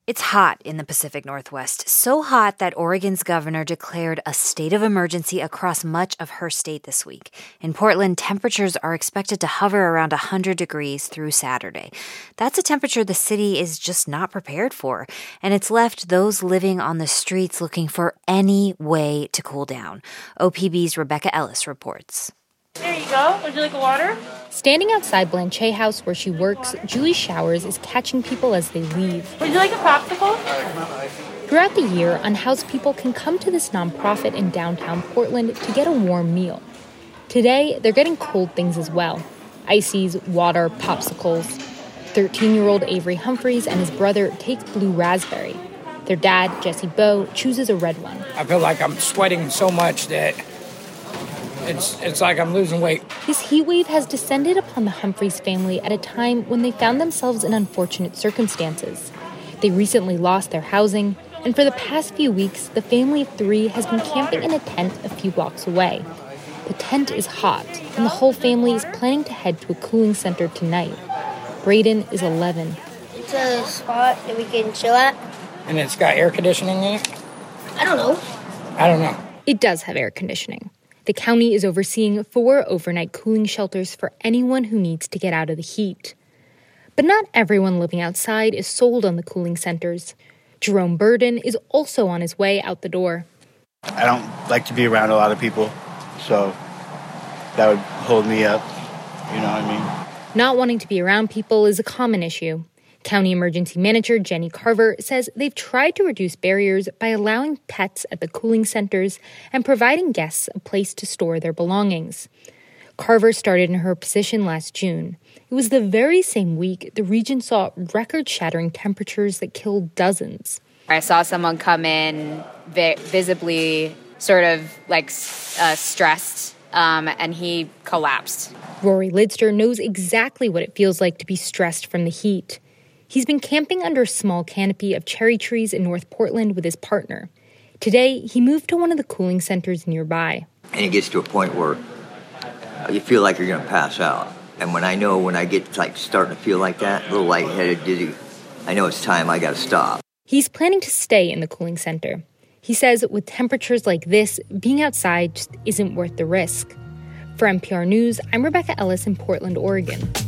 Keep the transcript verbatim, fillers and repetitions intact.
It's hot in the Pacific Northwest, so hot that Oregon's governor declared a state of emergency across much of her state this week. In Portland, temperatures are expected to hover around one hundred degrees through Saturday. That's a temperature the city is just not prepared for, and it's left those living on the streets looking for any way to cool down. O P B's Rebecca Ellis reports. There you go. Would you like a water? Standing outside Blanchet House where she works, Julie Showers is catching people as they leave. Would you like a popsicle? Throughout the year, unhoused people can come to this nonprofit in downtown Portland to get a warm meal. Today, they're getting cold things as well. Ices, water, popsicles. thirteen-year-old Avery Humphreys and his brother take blue raspberry. Their dad, Jesse Bowe, chooses a red one. I feel like I'm sweating so much that It's it's like I'm losing weight. This heat wave has descended upon the Humphreys family at a time when they found themselves in unfortunate circumstances. They recently lost their housing, and for the past few weeks, the family of three has been camping in a tent a few blocks away. The tent is hot, and the whole family is planning to head to a cooling center tonight. Braden is eleven. It's a spot that we can chill at. And it's got air conditioning in it? I don't know. I don't know. It does have air conditioning. The county is overseeing four overnight cooling shelters for anyone who needs to get out of the heat. But not everyone living outside is sold on the cooling centers. Jerome Burden is also on his way out the door. I don't like to be around a lot of people, so that would hold me up, you know what I mean? Not wanting to be around people is a common issue. County Emergency Manager Jenny Carver says they've tried to reduce barriers by allowing pets at the cooling centers and providing guests a place to store their belongings. Carver started in her position last June. It was the very same week the region saw record-shattering temperatures that killed dozens. I saw someone come in vi- visibly sort of like uh, stressed, um, and he collapsed. Rory Lidster knows exactly what it feels like to be stressed from the heat. He's been camping under a small canopy of cherry trees in North Portland with his partner. Today, he moved to one of the cooling centers nearby. And it gets to a point where you feel like you're going to pass out. And when I know, when I get like starting to feel like that, a little lightheaded, dizzy, I know it's time, I got to stop. He's planning to stay in the cooling center. He says with temperatures like this, being outside just isn't worth the risk. For N P R News, I'm Rebecca Ellis in Portland, Oregon.